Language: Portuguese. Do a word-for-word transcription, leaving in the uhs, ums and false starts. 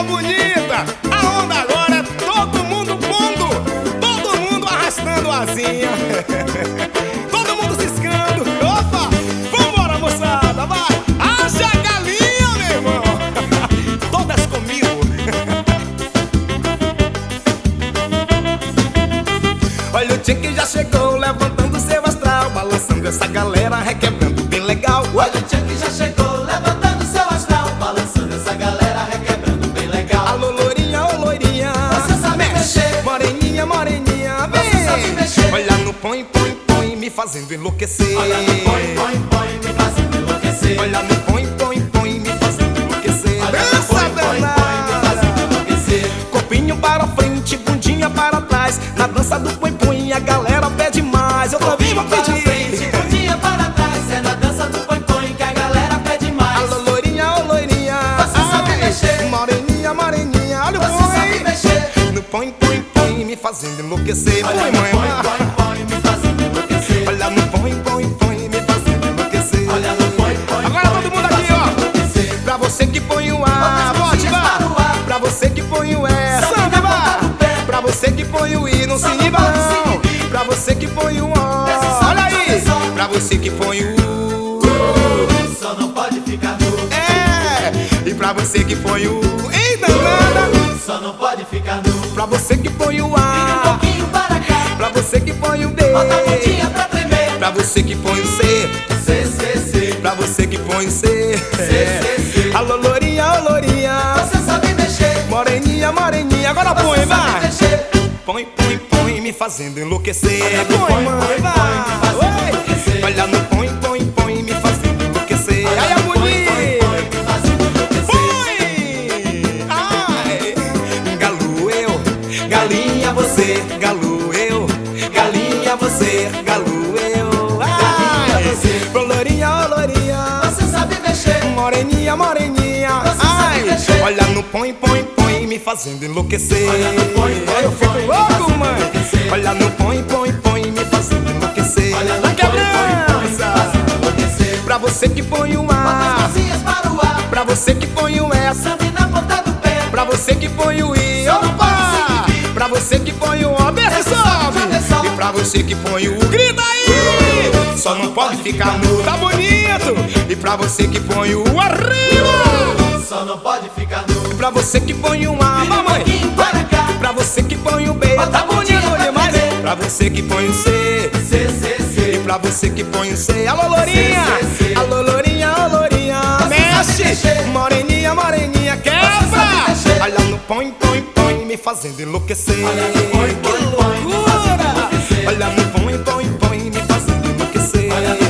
bonita, a onda agora é todo mundo pondo, todo mundo arrastando asinha. Todo mundo ciscando. Opa, vambora, moçada, vai. Haja galinha, meu irmão. Todas comigo. Olha o tio que já chegou, levantando seu astral, balançando essa galera, requebrando bem legal. Olha o tio que já chegou, levantando seu astral, balançando essa galera, requebrando bem legal. Alô, loirinha, ô loirinha, você sabe mexer. Moreninha, moreninha, vem. Você sabe mexer. Olha no põe, põe, põe, me fazendo enlouquecer. Olha no põe, põe, põe, me fazendo enlouquecer. Olha no põe, põe, põe, me fazendo enlouquecer. Olha no Dança, põe, põe, põe, me fazendo enlouquecer. Corpinho para frente, bundinha para trás. Na dança do põe, põe, a galera pede mais. Eu também vou Para pedir. frente, bundinha para trás, é na dança do põe, põe que a galera pede mais. Alô, loirinha, ô loirinha, Você sabe mexer. Moreninha, moreninha, olha o Você sabe põe. mexer. No põe, põe, põe, me fazendo enlouquecer. Olha Põe, no mãe, põe, põe, põe, me fazendo enlouquecer. olha no põe, põe, põe, me fazendo enlouquecer. Olha no põe, põe, Agora põe, todo mundo me aqui, fazendo ó. enlouquecer. Pra você que põe o A, Outras bote, mãozinhas vá. para o ar. Pra você que põe o E, Samba samba, na vá. ponta do pé. Pra você que põe o I, não Só se não iniba pode se não. inibir. Pra você que põe o O, Desce só, olha só, aí. só. Pra você que põe o U, Só não pode ficar nu. é. E pra você que põe o ei, danada. Só não pode ficar nu. Pra você que põe o Vira um A, pouquinho para cá. pra você que põe o B, Bota a pontinha pra tremer. pra você que põe o C, C, C, C. pra você que põe o C. C, C, C. Alô, lourinha, ô lourinha, Você sabe mexer. moreninha, moreninha, agora põe, Você sabe vai. mexer. Põe, põe, põe, me fazendo enlouquecer. Olha no Põe, põe, mãe, põe, vai. põe, me fazendo enlouquecer. Olha no põe, põe, põe, me fazendo enlouquecer. Olha Ai, a no põe, põe, bonita. põe, me fazendo enlouquecer. Põe! Ai! Galo eu, galinha você, galo eu, galinha você, galo eu. Galinha Ai! você. Ô, lourinha, ô lourinha, Você sabe mexer. moreninha, moreninha. Você sabe Ai! mexer. Olha no põe, põe, põe, me fazendo enlouquecer. Olha no põe, põe, Ai, eu fico põe, me louco, fazendo mãe. enlouquecer. Olha no põe, põe, põe, me fazendo enlouquecer. Olha no Na põe, põe, põe, me quebrança. fazendo enlouquecer. Pra você que põe o Bota as A, mãozinhas para o ar. pra você que põe o S, Samba na ponta do pé. pra você que põe o I, Só não opa! pode se inibir. Pra você que põe o O, desce e Desce, sobe, sobe. sobe. E pra você que põe o U, grita aí! Só não pode ficar nu, tá bonito. E pra você que põe o U, arriba! Só não pode ficar nu. Pra você que põe o A, Vira um mamãe. pouquinho para cá. Pra você que põe o B, Bota tá a pontinha bonito pra demais. tremer. Pra você que põe o C, C, C, e C. pra você que põe o C, alô lourinha, C, C, C. alô lourinha, ô lourinha, Você sabe mexe, mexer. moreninha, moreninha, sabe quebra. mexer. Olha no põe, põe, põe, me fazendo enlouquecer. Olha no põe, põe, põe, me fazendo enlouquecer. Olha no põe, põe, põe, me fazendo enlouquecer. Olha no